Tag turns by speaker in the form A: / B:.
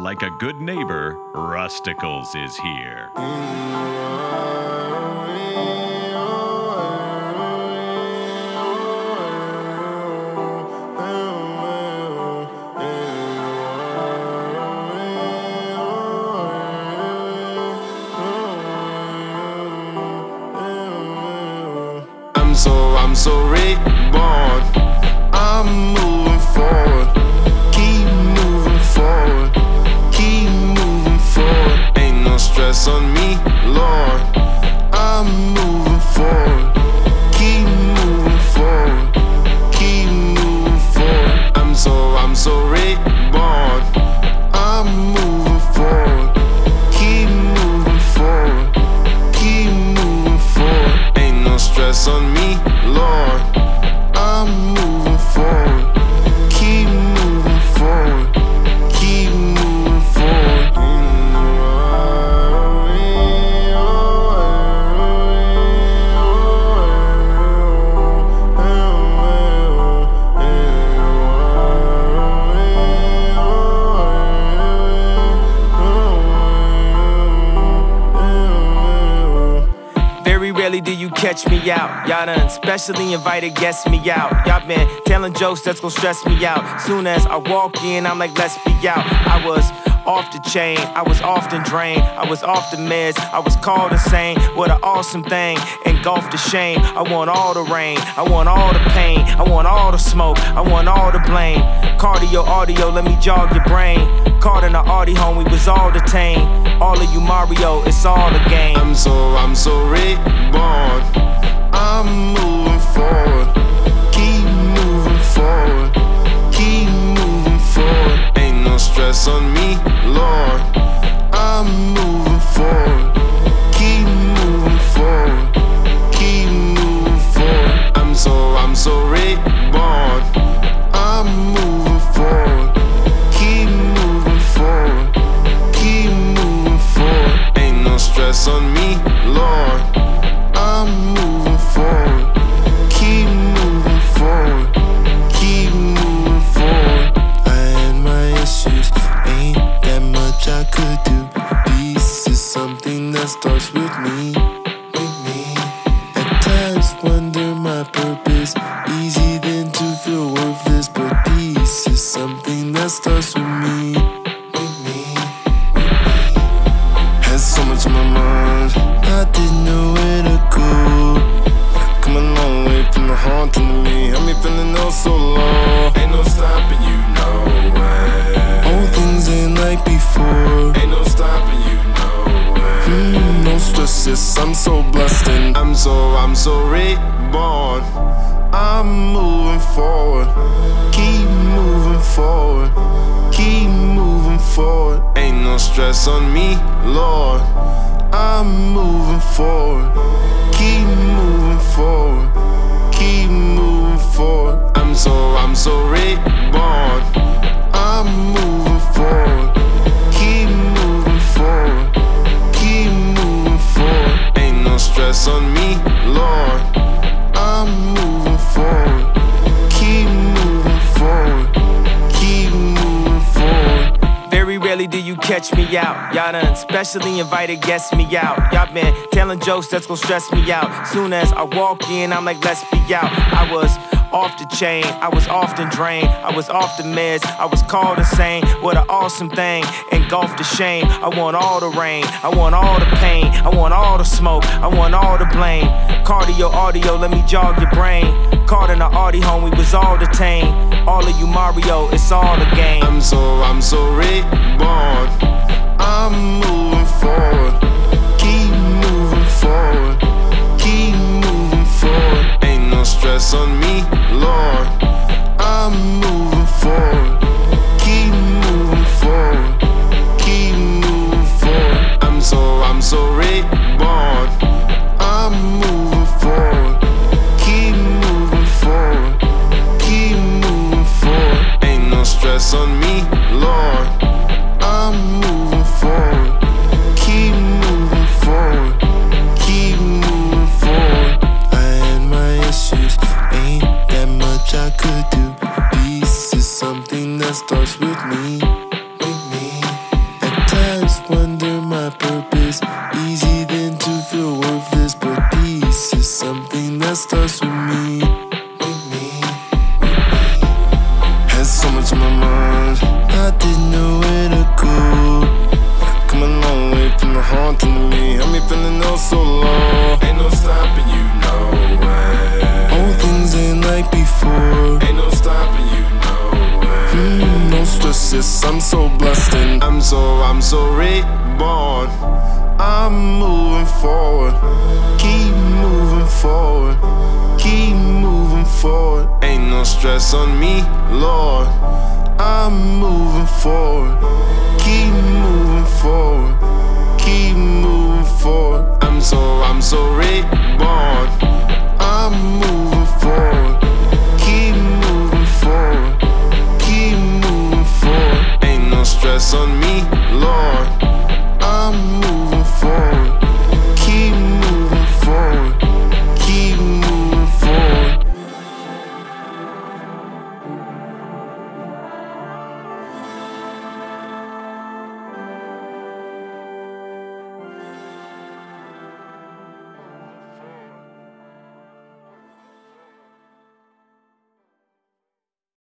A: like a good neighbor, Rusticles is here.
B: I'm so reborn. I'm moving forward. Keep moving forward. Keep moving forward. Ain't no stress on me, Lord. I'm moving forward. Keep moving forward. Keep moving forward. I'm so reborn. I'm moving forward. Keep moving forward. Keep moving forward. Ain't no stress on me, Lord. I'm moving forward. Keep moving forward. Keep moving forward.
C: Very rarely do you catch me out. Y'all done specially invited guests me out. Y'all been telling jokes that's gon' stress me out. Soon as I walk in, I'm like, let's be out. I was off the chain, I was often drained, I was off the meds, I was called insane. What an awesome thing, engulfed the shame. I want all the rain, I want all the pain, I want all the smoke, I want all the blame. Cardio, audio, let me jog your brain. Caught in the Audi home, we was all detained. All of you Mario, it's all a game.
B: I'm so reborn. I'm moving forward. Keep moving forward. Keep moving forward. Ain't no stress on me, Lord. I'm moving forward. Keep moving forward. Keep moving forward. I'm so reborn. I'm moving forward. Keep moving forward. Keep moving forward. Ain't no stress on me, Lord. I'm moving forward. Keep moving forward. Keep moving forward. I had my issues, ain't that much I could do. Peace is something that starts with me. At times wonder my purpose. Easy then to feel worthless, but peace is something that starts with me. Had so much on my mind, I didn't know where to go. Come a long way from the haunting to me. Had me feeling oh so low. Ain't no stopping you, no way. All things ain't like before. Ain't no stopping you, no way. No stresses, I'm so blessed and I'm so reborn. I'm moving forward. Keep moving forward. Keep moving forward. Ain't no stress on me, Lord. I'm moving forward. Keep moving forward. Keep moving forward. I'm so reborn. I'm moving forward. Keep moving forward. Keep moving forward. Ain't no stress on me, Lord. I'm moving forward. Keep moving forward. Keep moving forward.
C: Very rarely do you catch me out. Y'all done specially invited guests me out. Y'all been telling jokes that's gon' stress me out. Soon as I walk in, I'm like, let's be out. I was off the chain, I was often drained, I was off the meds, I was called insane. What an awesome thing, engulfed the shame. I want all the rain, I want all the pain, I want all the smoke, I want all the blame. Cardio, audio, let me jog your brain. Caught in the Audi home, we was all detained. All of you Mario, it's all a game.
B: I'm so reborn. I'm moving forward. Keep moving forward. Keep moving forward. Ain't no stress on me, Lord. I'm moving forward. Keep moving forward. Keep moving forward. I'm so reborn. I'm moving forward. Keep moving forward. Keep moving forward. Ain't no stress on me, Lord. I'm moving forward. Keep moving forward. Keep moving forward. I had my issues, ain't that much I could do. Peace is something that starts with me. me, with me. Had so much on my mind, I didn't know where to go. Come a long way from the haunting to me. Had me feeling oh so low. Ain't no stopping you, no way. Old things ain't like before. Ain't no stopping you, no way. No stresses, I'm so blessed and I'm so reborn. I'm moving forward, keep moving forward, keep moving forward. Ain't no stress on me, Lord. I'm moving forward, keep moving forward, keep moving forward. I'm so reborn. I'm moving